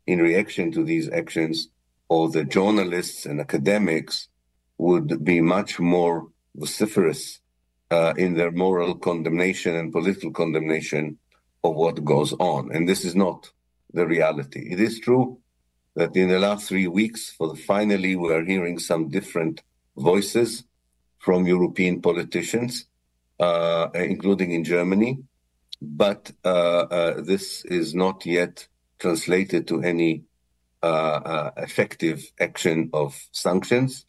in reaction to these actions, or the journalists and academics would be much more vociferous in their moral condemnation and political condemnation of what goes on. And this is not the reality. It is true that in the last 3 weeks, finally, we are hearing some different voices from European politicians, including in Germany. But this is not yet translated to any effective action of sanctions.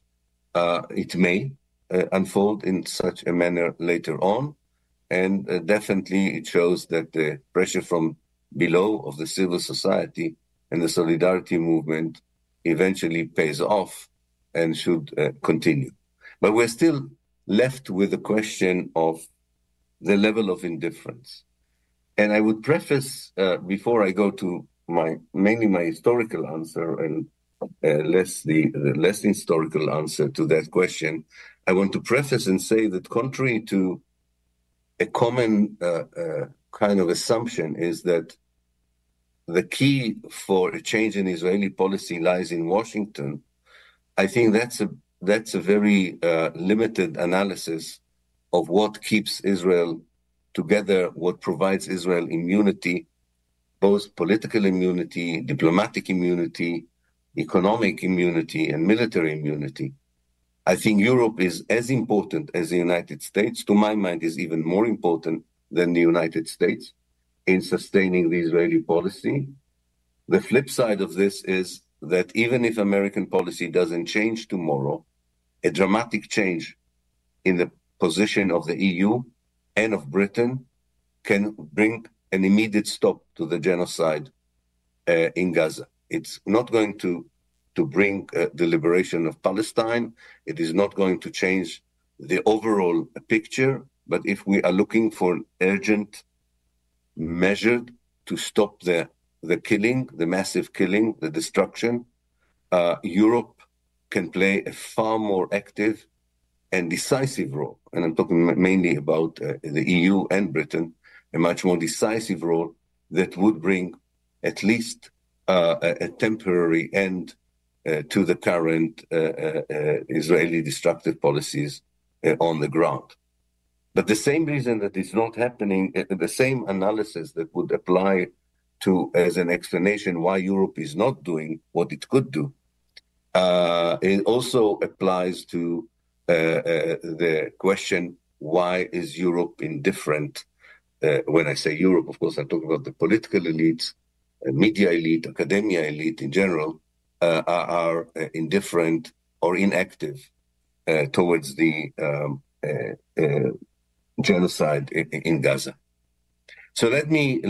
It may unfold in such a manner later on. And definitely it shows that the pressure from below of the civil society and the solidarity movement eventually pays off and should continue. But we're still left with the question of the level of indifference. And I would preface, before I go to mainly my historical answer and less the less historical answer to that question, I want to preface and say that contrary to a common kind of assumption is that the key for a change in Israeli policy lies in Washington. I think that's a very limited analysis of what keeps Israel together, what provides Israel immunity, both political immunity, diplomatic immunity, economic immunity, and military immunity. I think Europe is as important as the United States. To my mind, is even more important than the United States in sustaining the Israeli policy. The flip side of this is that even if American policy doesn't change tomorrow, a dramatic change in the position of the EU and of Britain can bring an immediate stop to the genocide in Gaza. It's not going to bring the liberation of Palestine. It is not going to change the overall picture. But if we are looking for an urgent measure to stop the killing, the massive killing, the destruction, Europe can play a far more active and decisive role. And I'm talking mainly about the EU and Britain, a much more decisive role that would bring at least a temporary end to the current Israeli destructive policies on the ground. But the same reason that it's not happening, the same analysis that would apply to as an explanation why Europe is not doing what it could do, it also applies to the question, why is Europe indifferent? When I say Europe, of course, I'm talking about the political elites, media elite, academia elite in general, are indifferent or inactive towards the genocide in Gaza. So let me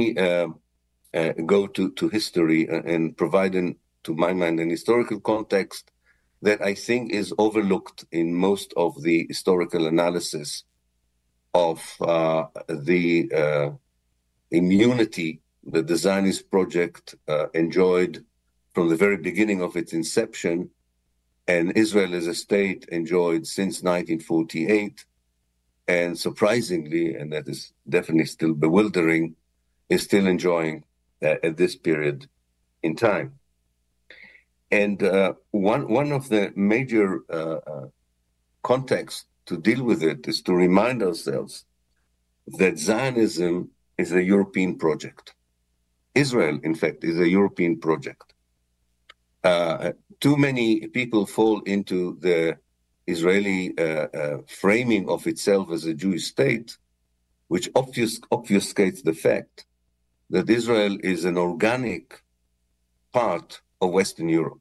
go to history and provide, to my mind, an historical context that I think is overlooked in most of the historical analysis of the immunity that the Zionist project enjoyed from the very beginning of its inception, and Israel as a state enjoyed since 1948, and surprisingly, and that is definitely still bewildering, is still enjoying at this period in time. And one of the major contexts to deal with it is to remind ourselves that Zionism is a European project. Israel, in fact, is a European project. Too many people fall into the Israeli framing of itself as a Jewish state, which obfuscates the fact that Israel is an organic part of Western Europe.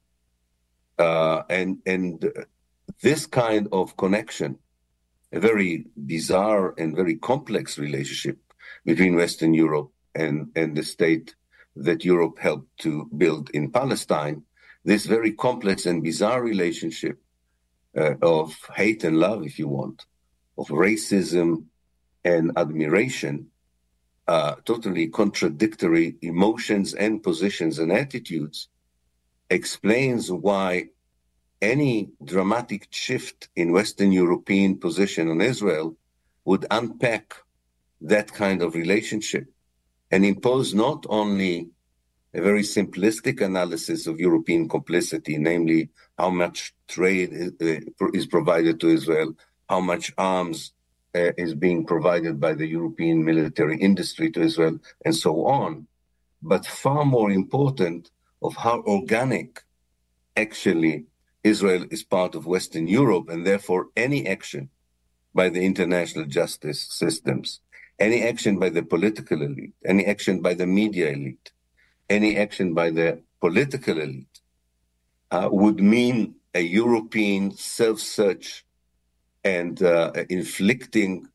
And this kind of connection, a very bizarre and very complex relationship between Western Europe and the state that Europe helped to build in Palestine, this very complex and bizarre relationship of hate and love, if you want, of racism and admiration, totally contradictory emotions and positions and attitudes, explains why any dramatic shift in Western European position on Israel would unpack that kind of relationship and impose not only a very simplistic analysis of European complicity, namely how much trade is provided to Israel, how much arms is being provided by the European military industry to Israel, and so on. But far more important, of how organic actually Israel is part of Western Europe, and therefore any action by the international justice systems, any action by the political elite, any action by the media elite, any action by the political elite would mean a European self-search and inflicting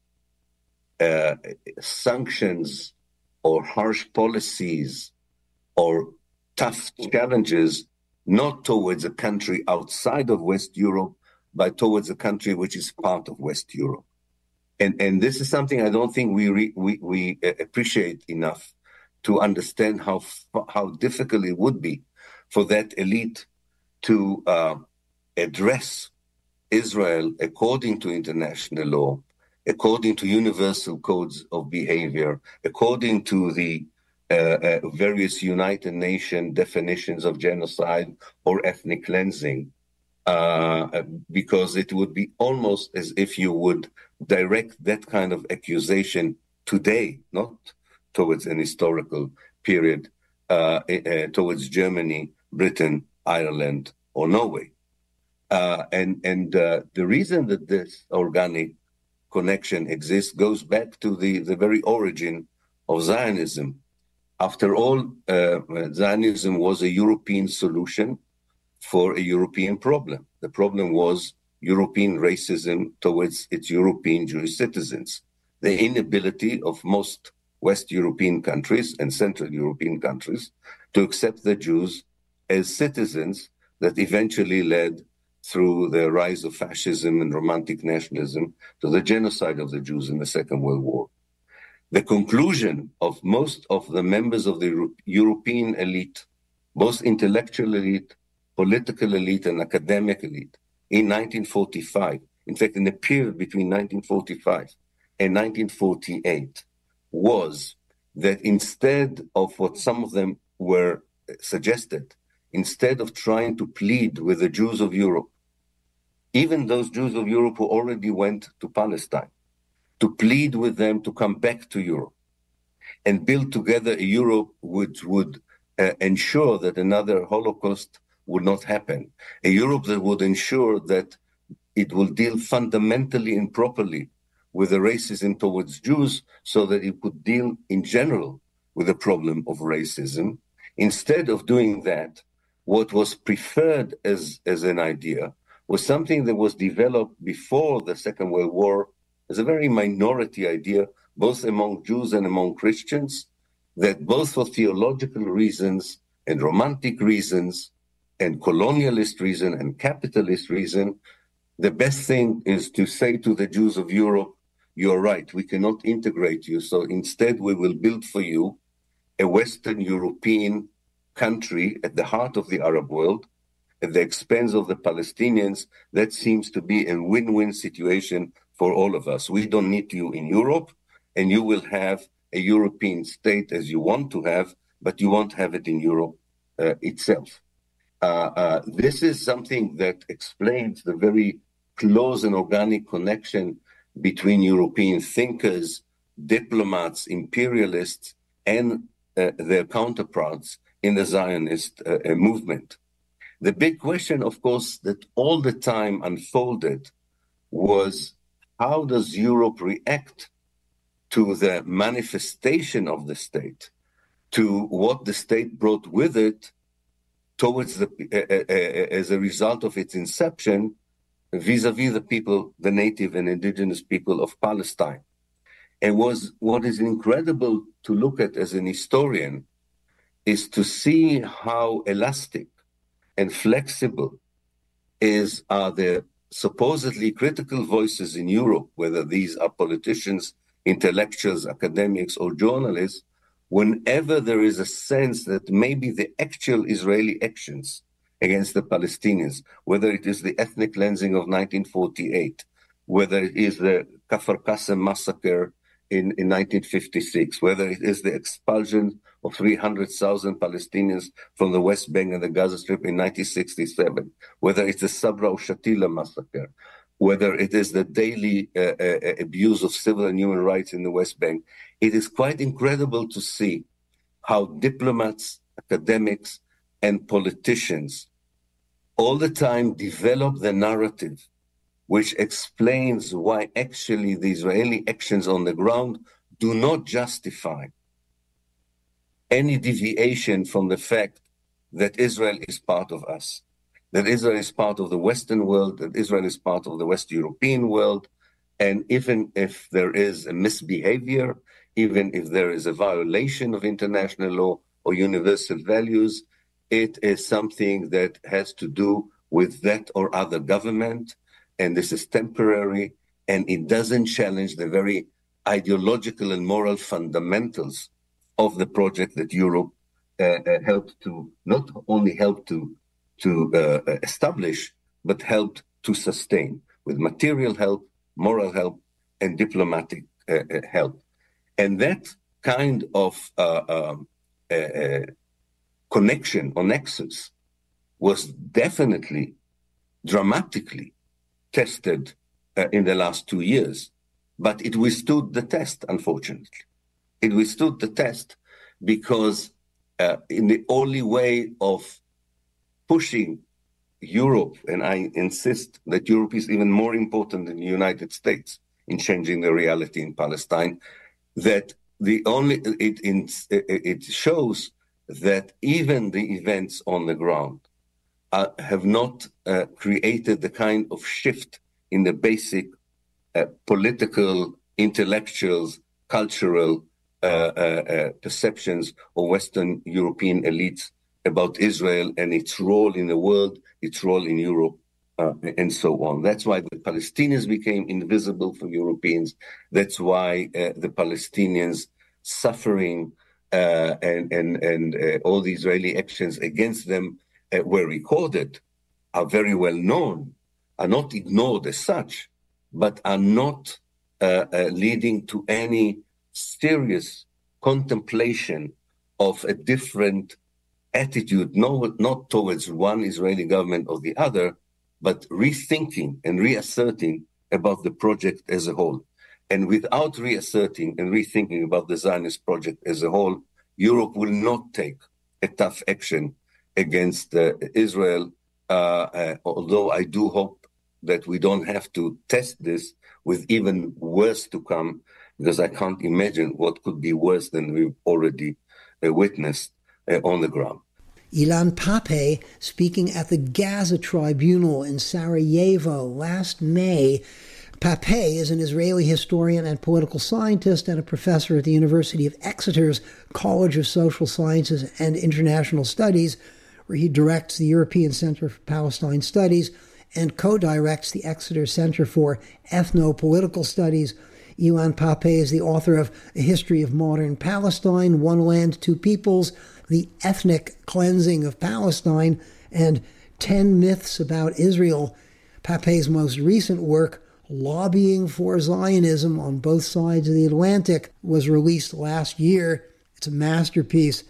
sanctions or harsh policies or tough challenges, not towards a country outside of West Europe, but towards a country which is part of West Europe. And this is something I don't think we appreciate enough to understand how difficult it would be for that elite to address Israel according to international law, according to universal codes of behavior, according to the various United Nations definitions of genocide or ethnic cleansing, because it would be almost as if you would direct that kind of accusation today, not towards an historical period, towards Germany, Britain, Ireland, or Norway. And the reason that this organic connection exists goes back to the very origin of Zionism. After all, Zionism was a European solution for a European problem. The problem was European racism towards its European Jewish citizens, the inability of most West European countries and Central European countries to accept the Jews as citizens, that eventually led, through the rise of fascism and romantic nationalism, to the genocide of the Jews in the Second World War. The conclusion of most of the members of the European elite, both intellectual elite, political elite, and academic elite, in 1945, in fact, in the period between 1945 and 1948, was that instead of what some of them were suggested, instead of trying to plead with the Jews of Europe, even those Jews of Europe who already went to Palestine, to plead with them to come back to Europe and build together a Europe which would ensure that another Holocaust would not happen, a Europe that would ensure that it will deal fundamentally and properly with the racism towards Jews, so that it could deal in general with the problem of racism. Instead of doing that, what was preferred as an idea was something that was developed before the Second World War as a very minority idea, both among Jews and among Christians, that both for theological reasons and romantic reasons and colonialist reason and capitalist reason, the best thing is to say to the Jews of Europe, you're right, we cannot integrate you, so instead we will build for you a Western European country at the heart of the Arab world, at the expense of the Palestinians. That seems to be a win-win situation for all of us. We don't need you in Europe, and you will have a European state as you want to have, but you won't have it in Europe itself. This is something that explains the very close and organic connection between European thinkers, diplomats, imperialists, and their counterparts in the Zionist movement. The big question, of course, that all the time unfolded was, how does Europe react to the manifestation of the state, to what the state brought with it towards as a result of its inception, vis-a-vis the people, the native and indigenous people of Palestine. And what is incredible to look at as an historian is to see how elastic and flexible are the supposedly critical voices in Europe, whether these are politicians, intellectuals, academics, or journalists, whenever there is a sense that maybe the actual Israeli actions against the Palestinians, whether it is the ethnic cleansing of 1948, whether it is the Kfar Qasim massacre in 1956, whether it is the expulsion of 300,000 Palestinians from the West Bank and the Gaza Strip in 1967, whether it's the Sabra or Shatila massacre, whether it is the daily abuse of civil and human rights in the West Bank, it is quite incredible to see how diplomats, academics, and politicians all the time develop the narrative which explains why actually the Israeli actions on the ground do not justify any deviation from the fact that Israel is part of us, that Israel is part of the Western world, that Israel is part of the West European world, and even if there is a misbehavior, even if there is a violation of international law or universal values, it is something that has to do with that or other government, and this is temporary, and it doesn't challenge the very ideological and moral fundamentals of the project that Europe helped to, not only help to establish, but helped to sustain with material help, moral help, and diplomatic help. And that kind of connection or nexus was definitely dramatically tested in the last 2 years, but it withstood the test, unfortunately. It withstood the test because in the only way of pushing Europe, and I insist that Europe is even more important than the United States in changing the reality in Palestine, that it shows that even the events on the ground have not created the kind of shift in the basic political, intellectual, cultural perceptions of Western European elites about Israel and its role in the world, its role in Europe, and so on. That's why the Palestinians became invisible for Europeans. That's why the Palestinians suffering and all the Israeli actions against them were recorded, are very well known, are not ignored as such, but are not leading to any serious contemplation of a different attitude, not towards one Israeli government or the other, but rethinking and reasserting about the project as a whole. And without reasserting and rethinking about the Zionist project as a whole, Europe will not take a tough action against Israel, although I do hope that we don't have to test this with even worse to come, because I can't imagine what could be worse than we've already witnessed on the ground. Ilan Pappé, speaking at the Gaza Tribunal in Sarajevo last May. Pappé is an Israeli historian and political scientist and a professor at the University of Exeter's College of Social Sciences and International Studies, where he directs the European Center for Palestine Studies and co-directs the Exeter Center for Ethno-Political Studies. Ilan Pappé is the author of A History of Modern Palestine, One Land, Two Peoples, The Ethnic Cleansing of Palestine, and 10 Myths About Israel. Pappé's most recent work, Lobbying for Zionism on Both Sides of the Atlantic, was released last year. It's a masterpiece.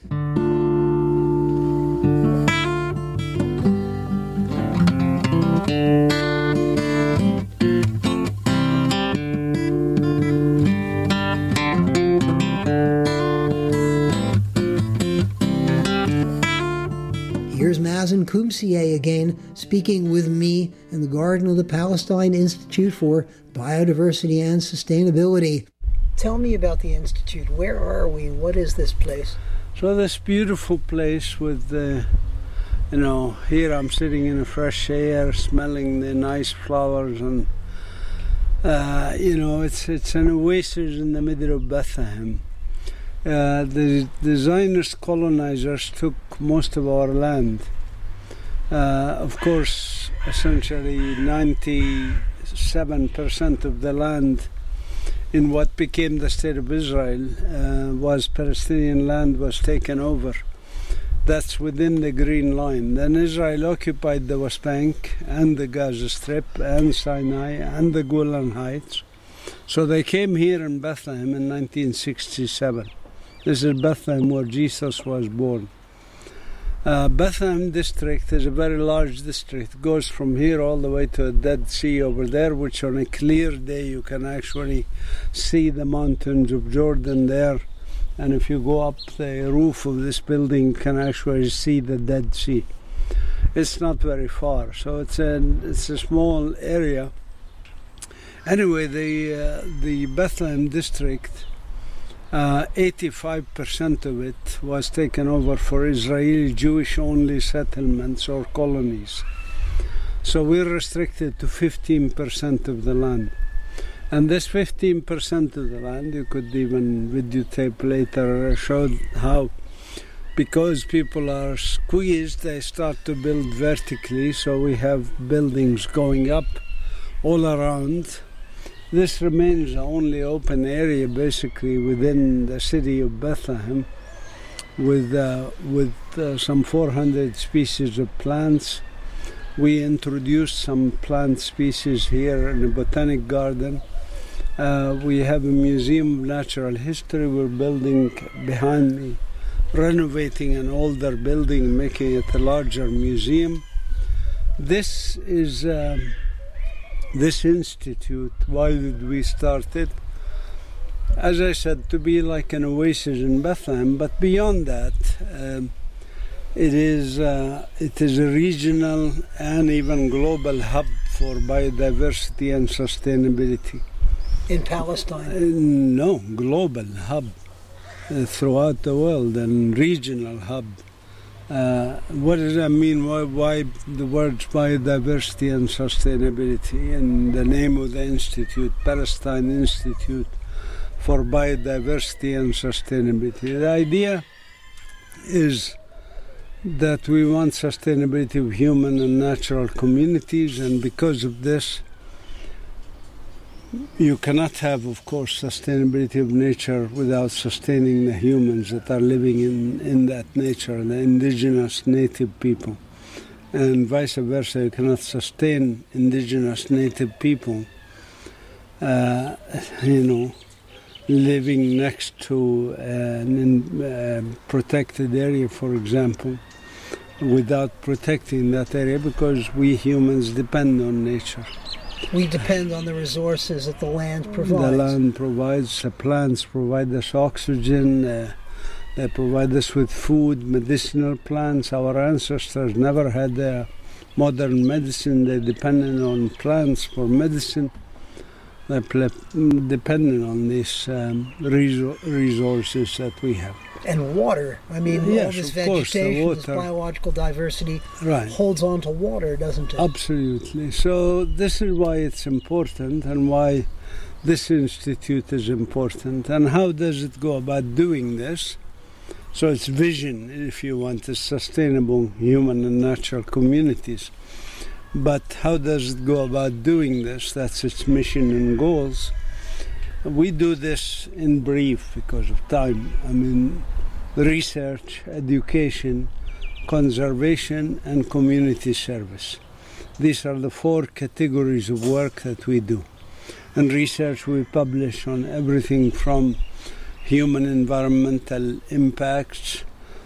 Here's Mazen Koumsieh again, speaking with me in the garden of the Palestine Institute for Biodiversity and Sustainability. Tell me about the Institute. Where are we? What is this place? So this beautiful place with here I'm sitting in the fresh air, smelling the nice flowers, and it's an oasis in the middle of Bethlehem. The Zionist colonizers took most of our land. Of course, essentially 97% of the land in what became the State of Israel was Palestinian land, was taken over. That's within the Green Line. Then Israel occupied the West Bank and the Gaza Strip and Sinai and the Golan Heights. So they came here in Bethlehem in 1967. This is Bethlehem, where Jesus was born. Bethlehem district is a very large district. It goes from here all the way to the Dead Sea over there, which on a clear day you can actually see the mountains of Jordan there. And if you go up the roof of this building, you can actually see the Dead Sea. It's not very far, so it's a small area. Anyway, the Bethlehem district, 85% of it was taken over for Israeli Jewish-only settlements or colonies. So we're restricted to 15% of the land. And this 15% of the land, you could even videotape later, showed how, because people are squeezed, they start to build vertically, so we have buildings going up all around. This remains the only open area basically within the city of Bethlehem with some 400 species of plants. We introduced some plant species here in the Botanic Garden. We have a museum of natural history. We're building behind me, renovating an older building, making it a larger museum. This is this institute. Why did we start it? As I said, to be like an oasis in Bethlehem, but beyond that, it is a regional and even global hub for biodiversity and sustainability. In Palestine? No, global hub throughout the world and regional hub. What does that mean? Why the words biodiversity and sustainability? And the name of the institute, Palestine Institute for Biodiversity and Sustainability. The idea is that we want sustainability of human and natural communities, and because of this, you cannot have, of course, sustainability of nature without sustaining the humans that are living in that nature, the indigenous native people. And vice versa, you cannot sustain indigenous native people, living next to a protected area, for example, without protecting that area, because we humans depend on nature. We depend on the resources that the land provides. The land provides, the plants provide us oxygen, they provide us with food, medicinal plants. Our ancestors never had modern medicine. They depended on plants for medicine. They depended on these resources that we have. And water. I mean, yes, all this vegetation, this biological diversity holds on to water, doesn't it? Absolutely. So this is why it's important and why this institute is important. And how does it go about doing this? So its vision, if you want, is sustainable human and natural communities. But how does it go about doing this? That's its mission and goals. We do this in brief because of time. I mean, research, education, conservation, and community service. These are the 4 categories of work that we do. In research, we publish on everything from human environmental impacts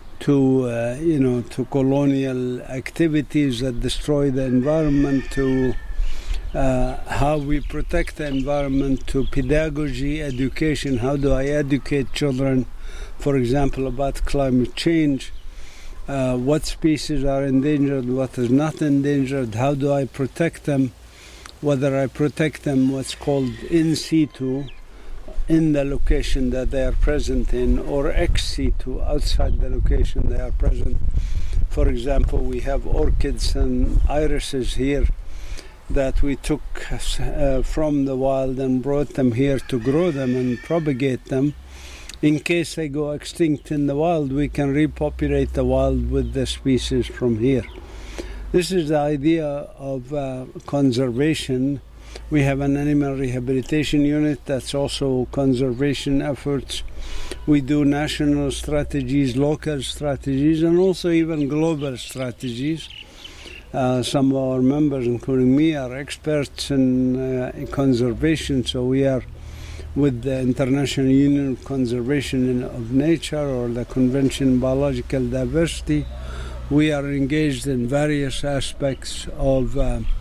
to colonial activities that destroy the environment, to how we protect the environment, to pedagogy, education. How do I educate children, for example, about climate change? What species are endangered, what is not endangered? How do I protect them? Whether I protect them what's called in situ, in the location that they are present in, or ex situ, outside the location they are present. For example, we have orchids and irises here that we took from the wild and brought them here to grow them and propagate them. In case they go extinct in the wild, we can repopulate the wild with the species from here. This is the idea of conservation. We have an animal rehabilitation unit that's also conservation efforts. We do national strategies, local strategies, and also even global strategies. Some of our members, including me, are experts in conservation, so we are with the International Union of Conservation of Nature or the Convention on Biological Diversity. We are engaged in various aspects of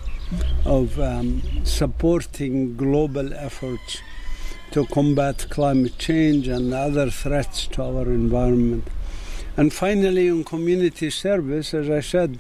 supporting global efforts to combat climate change and other threats to our environment. And finally, in community service, as I said,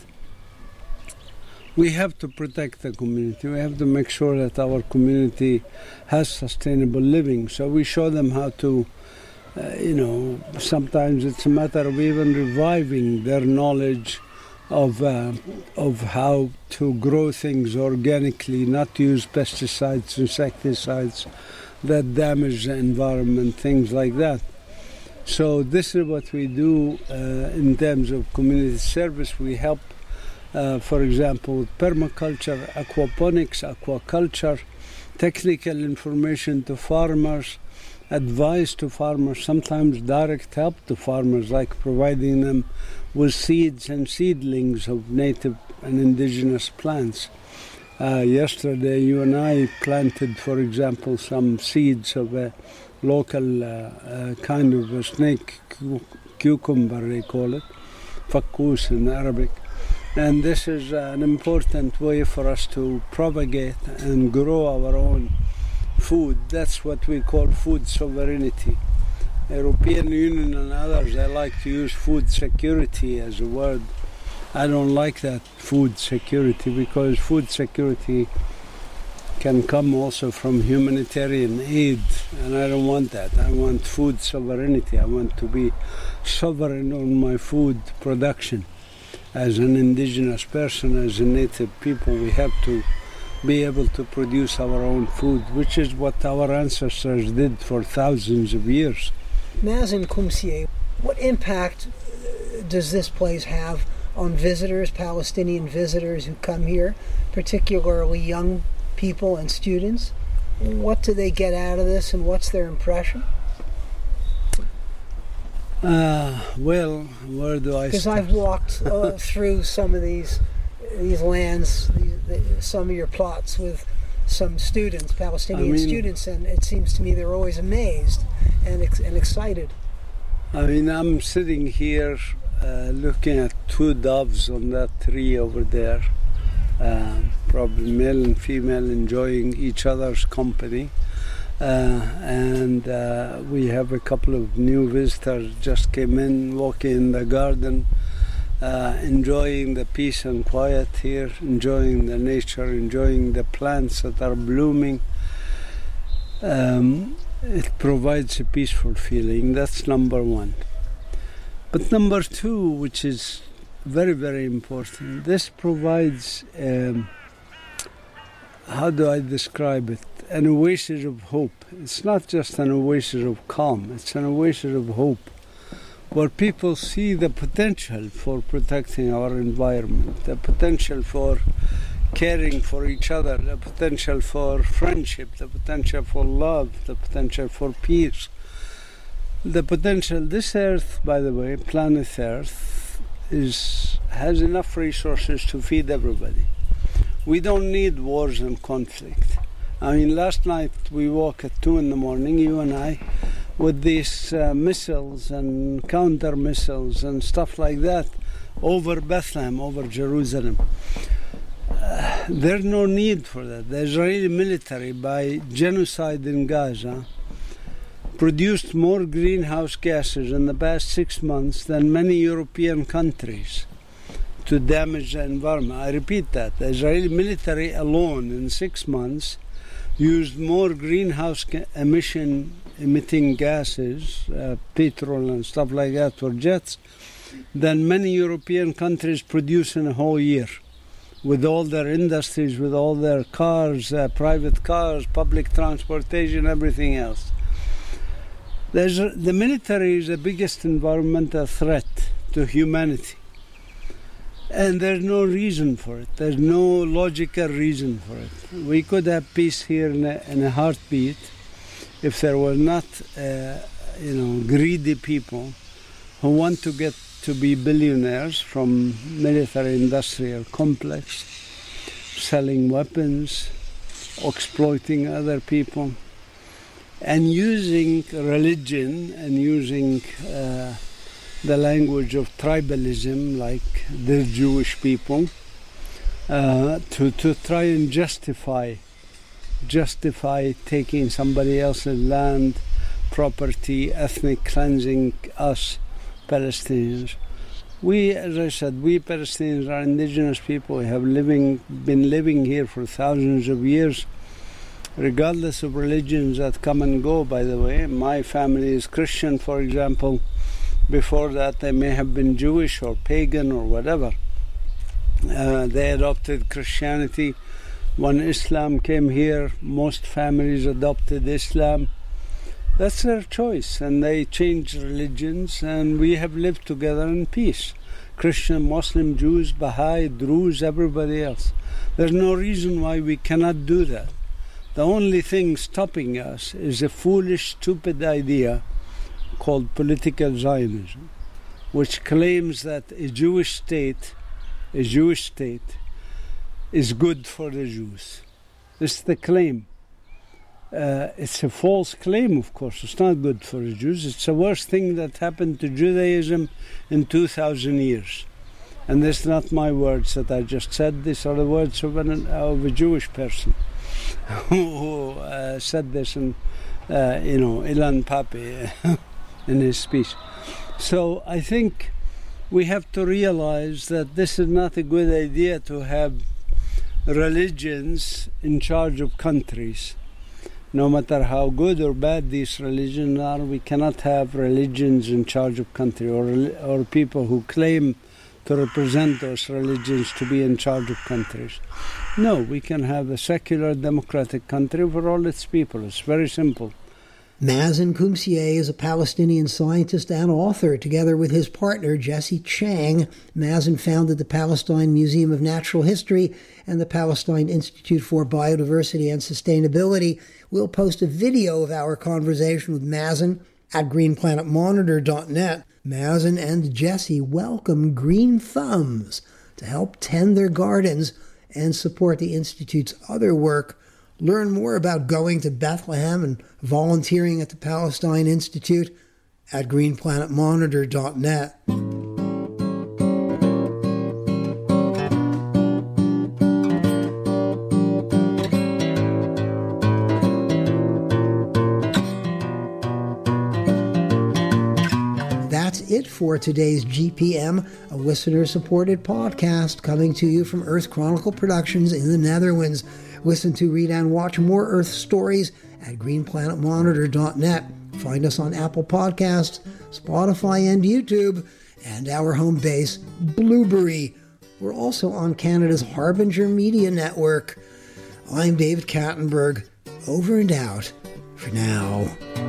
we have to protect the community. We have to make sure that our community has sustainable living. So we show them how to, sometimes it's a matter of even reviving their knowledge of how to grow things organically, not use pesticides, insecticides that damage the environment, things like that. So this is what we do in terms of community service. We help, for example, with permaculture, aquaponics, aquaculture, technical information to farmers, advice to farmers, sometimes direct help to farmers, like providing them with seeds and seedlings of native and indigenous plants. Yesterday, you and I planted, for example, some seeds of a local kind of a snake cucumber, they call it, fakous in Arabic. And this is an important way for us to propagate and grow our own food. That's what we call food sovereignty. European Union and others, they like to use food security as a word. I don't like that, food security, because food security can come also from humanitarian aid, and I don't want that. I want food sovereignty. I want to be sovereign on my food production. As an indigenous person, as a native people, we have to be able to produce our own food, which is what our ancestors did for thousands of years. Mazen Koumsieh, what impact does this place have on visitors, Palestinian visitors who come here, particularly young people and students? What do they get out of this, and what's their impression? Well, where do I start? Because I've walked through some of these lands, some of your plots with some students, Palestinian students, and it seems to me they're always amazed and excited. I mean, I'm sitting here looking at two doves on that tree over there, probably male and female, enjoying each other's company. And we have a couple of new visitors just came in, walking in the garden, enjoying the peace and quiet here, enjoying the nature, enjoying the plants that are blooming. It provides a peaceful feeling. That's number one. But number two, which is very, very important, this provides, how do I describe it? An oasis of hope. It's not just an oasis of calm, it's an oasis of hope, where people see the potential for protecting our environment, the potential for caring for each other, the potential for friendship, the potential for love, the potential for peace. The potential, this earth, by the way, planet Earth, has enough resources to feed everybody. We don't need wars and conflict. I mean, last night we woke at 2 a.m, you and I, with these missiles and counter missiles and stuff like that over Bethlehem, over Jerusalem. There's no need for that. The Israeli military, by genocide in Gaza, produced more greenhouse gases in the past 6 months than many European countries to damage the environment. I repeat that. The Israeli military alone in 6 months used more greenhouse emitting gases, petrol and stuff like that for jets, than many European countries produce in a whole year, with all their industries, with all their cars, private cars, public transportation, everything else. The military is the biggest environmental threat to humanity. And there's no reason for it. There's no logical reason for it. We could have peace here in a heartbeat if there were not, greedy people who want to get to be billionaires from military-industrial complex, selling weapons, exploiting other people. and using religion and using the language of tribalism, like the Jewish people, to try and justify taking somebody else's land, property, ethnic cleansing us Palestinians. We, as I said, we Palestinians are indigenous people. We have been living here for thousands of years, regardless of religions that come and go, by the way. My family is Christian, for example. Before that, they may have been Jewish or pagan or whatever. They adopted Christianity. When Islam came here, most families adopted Islam. That's their choice, and they changed religions, and we have lived together in peace. Christian, Muslim, Jews, Baha'i, Druze, everybody else. There's no reason why we cannot do that. The only thing stopping us is a foolish, stupid idea called political Zionism, which claims that a Jewish state is good for the Jews. This is the claim. It's a false claim, of course. It's not good for the Jews. It's the worst thing that happened to Judaism in 2,000 years. And these are not my words that I just said. These are the words of a Jewish person who said this in, Ilan Pappé in his speech. So I think we have to realize that this is not a good idea to have religions in charge of countries. No matter how good or bad these religions are, we cannot have religions in charge of country or people who claim to represent those religions to be in charge of countries. No, we can have a secular democratic country for all its people. It's very simple. Mazen Koumsieh is a Palestinian scientist and author. Together with his partner, Jesse Chang, Mazen founded the Palestine Museum of Natural History and the Palestine Institute for Biodiversity and Sustainability. We'll post a video of our conversation with Mazen at greenplanetmonitor.net. Mazen and Jesse welcome Green Thumbs to help tend their gardens and support the Institute's other work. Learn more about going to Bethlehem and volunteering at the Palestine Institute at greenplanetmonitor.net. That's it for today's GPM, a listener-supported podcast coming to you from Earth Chronicle Productions in the Netherlands. Listen to, read, and watch more Earth stories at greenplanetmonitor.net. Find us on Apple Podcasts, Spotify, and YouTube, and our home base, Blueberry. We're also on Canada's Harbinger Media Network. I'm David Kattenberg. Over and out for now.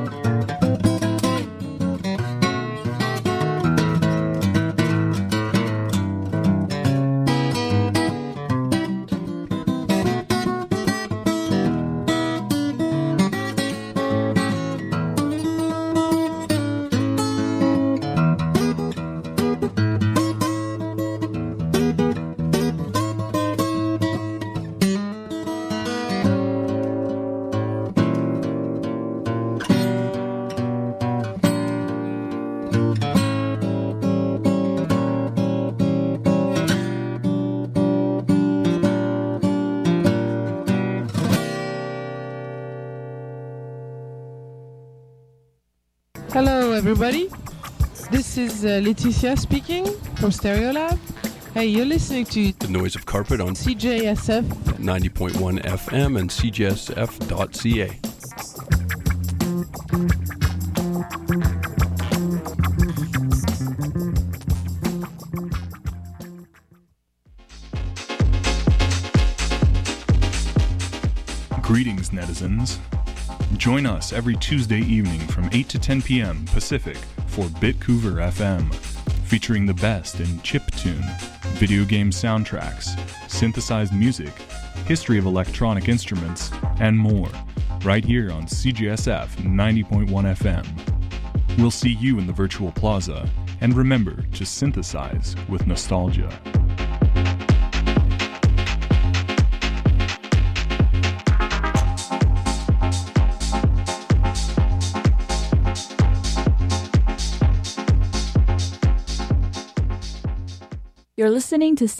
Hello everybody, this is Laetitia speaking from Stereolab. Hey, you're listening to The Noise of Carpet on CJSF 90.1 FM and cjsf.ca. Greetings, netizens. Join us every Tuesday evening from 8 to 10 p.m. Pacific for Bitcouver FM, featuring the best in chiptune, video game soundtracks, synthesized music, history of electronic instruments, and more, right here on CJSF 90.1 FM. We'll see you in the virtual plaza, and remember to synthesize with nostalgia. You're listening to